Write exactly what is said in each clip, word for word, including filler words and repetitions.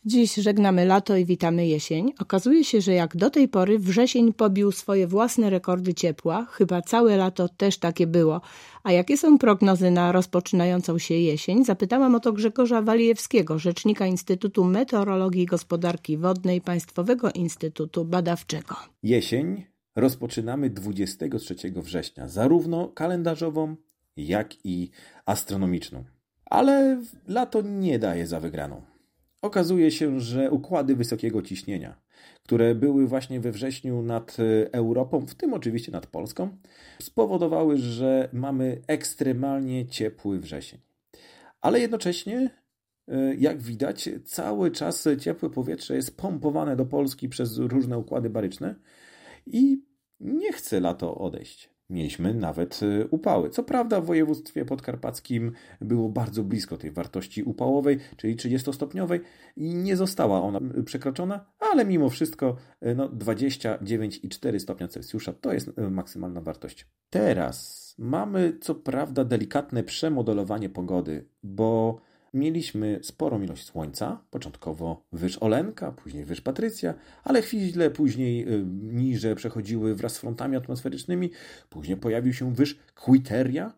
Dziś żegnamy lato i witamy jesień. Okazuje się, że jak do tej pory wrzesień pobił swoje własne rekordy ciepła. Chyba całe lato też takie było. A jakie są prognozy na rozpoczynającą się jesień? Zapytałam o to Grzegorza Walijewskiego, rzecznika Instytutu Meteorologii i Gospodarki Wodnej Państwowego Instytutu Badawczego. Jesień rozpoczynamy dwudziestego trzeciego września, zarówno kalendarzową, jak i astronomiczną. Ale lato nie daje za wygraną. Okazuje się, że układy wysokiego ciśnienia, które były właśnie we wrześniu nad Europą, w tym oczywiście nad Polską, spowodowały, że mamy ekstremalnie ciepły wrzesień. Ale jednocześnie, jak widać, cały czas ciepłe powietrze jest pompowane do Polski przez różne układy baryczne i nie chce lato odejść. Mieliśmy nawet upały. Co prawda w województwie podkarpackim było bardzo blisko tej wartości upałowej, czyli trzydziestostopniowej i nie została ona przekroczona, ale mimo wszystko no, dwadzieścia dziewięć przecinek cztery stopnia Celsjusza to jest maksymalna wartość. Teraz mamy co prawda delikatne przemodelowanie pogody, bo mieliśmy sporą ilość słońca, początkowo wyż Olenka, później wyż Patrycja, ale chwilę później niże przechodziły wraz z frontami atmosferycznymi, później pojawił się wyż Quiteria,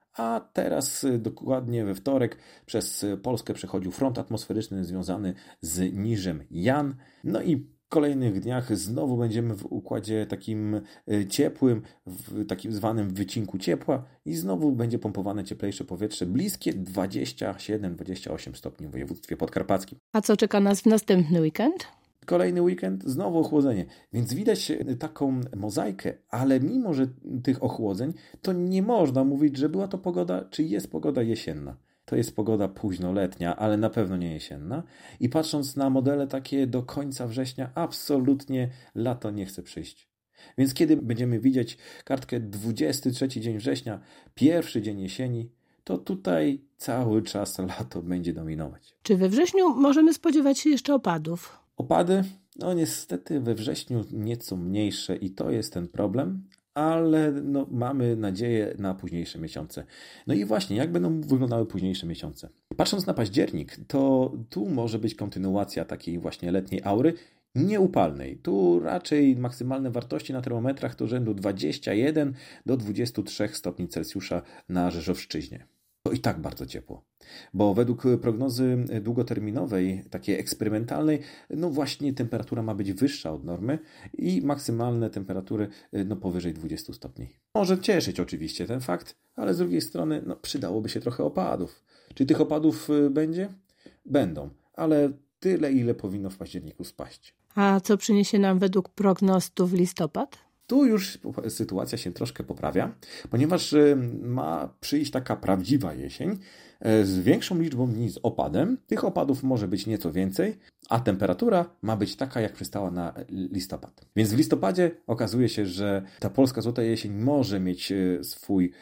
a teraz dokładnie we wtorek przez Polskę przechodził front atmosferyczny związany z niżem Jan. No i w kolejnych dniach znowu będziemy w układzie takim ciepłym, w takim zwanym wycinku ciepła i znowu będzie pompowane cieplejsze powietrze bliskie dwadzieścia siedem dwadzieścia osiem stopni w województwie podkarpackim. A co czeka nas w następny weekend? Kolejny weekend, znowu ochłodzenie, więc widać taką mozaikę, ale mimo, że tych ochłodzeń, to nie można mówić, że była to pogoda, czy jest pogoda jesienna. To jest pogoda późnoletnia, ale na pewno nie jesienna. I patrząc na modele takie do końca września, absolutnie lato nie chce przyjść. Więc kiedy będziemy widzieć kartkę dwudziesty trzeci dzień września, pierwszy dzień jesieni, to tutaj cały czas lato będzie dominować. Czy we wrześniu możemy spodziewać się jeszcze opadów? Opady? No niestety we wrześniu nieco mniejsze i to jest ten problem. Ale no, mamy nadzieję na późniejsze miesiące. No i właśnie, jak będą wyglądały późniejsze miesiące? Patrząc na październik, to tu może być kontynuacja takiej właśnie letniej aury nieupalnej. Tu raczej maksymalne wartości na termometrach to rzędu dwadzieścia jeden do dwudziestu trzech stopni Celsjusza na Rzeszowszczyźnie. To i tak bardzo ciepło, bo według prognozy długoterminowej, takiej eksperymentalnej, no właśnie temperatura ma być wyższa od normy i maksymalne temperatury no powyżej dwudziestu stopni. Może cieszyć oczywiście ten fakt, ale z drugiej strony no przydałoby się trochę opadów. Czy tych opadów będzie? Będą, ale tyle, ile powinno w październiku spaść. A co przyniesie nam według prognostów listopad? Tu już sytuacja się troszkę poprawia, ponieważ ma przyjść taka prawdziwa jesień z większą liczbą dni z opadem. Tych opadów może być nieco więcej, a temperatura ma być taka, jak przystała na listopad. Więc w listopadzie okazuje się, że ta polska złota jesień może mieć swój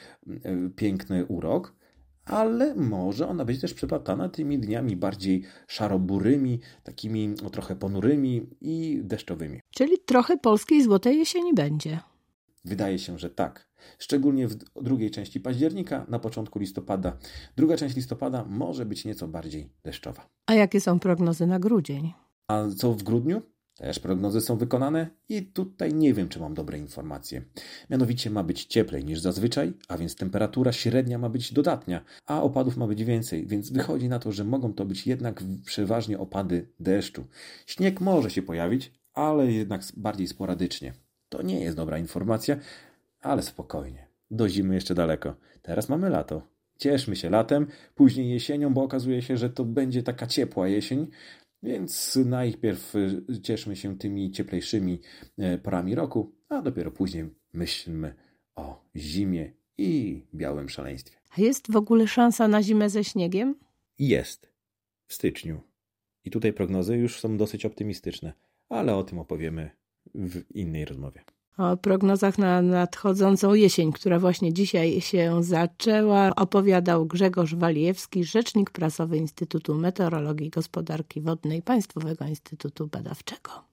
piękny urok, ale może ona być też przeplatana tymi dniami bardziej szaroburymi, takimi no, trochę ponurymi i deszczowymi. Czyli trochę polskiej złotej jesieni będzie. Wydaje się, że tak. Szczególnie w drugiej części października, na początku listopada. Druga część listopada może być nieco bardziej deszczowa. A jakie są prognozy na grudzień? A co w grudniu? Też prognozy są wykonane i tutaj nie wiem, czy mam dobre informacje. Mianowicie ma być cieplej niż zazwyczaj, a więc temperatura średnia ma być dodatnia, a opadów ma być więcej, więc wychodzi na to, że mogą to być jednak przeważnie opady deszczu. Śnieg może się pojawić, ale jednak bardziej sporadycznie. To nie jest dobra informacja, ale spokojnie. Do zimy jeszcze daleko. Teraz mamy lato. Cieszmy się latem, później jesienią, bo okazuje się, że to będzie taka ciepła jesień, więc najpierw cieszmy się tymi cieplejszymi porami roku, a dopiero później myślmy o zimie i białym szaleństwie. A jest w ogóle szansa na zimę ze śniegiem? Jest. W styczniu. I tutaj prognozy już są dosyć optymistyczne, ale o tym opowiemy w innej rozmowie. O prognozach na nadchodzącą jesień, która właśnie dzisiaj się zaczęła, opowiadał Grzegorz Walijewski, rzecznik prasowy Instytutu Meteorologii i Gospodarki Wodnej Państwowego Instytutu Badawczego.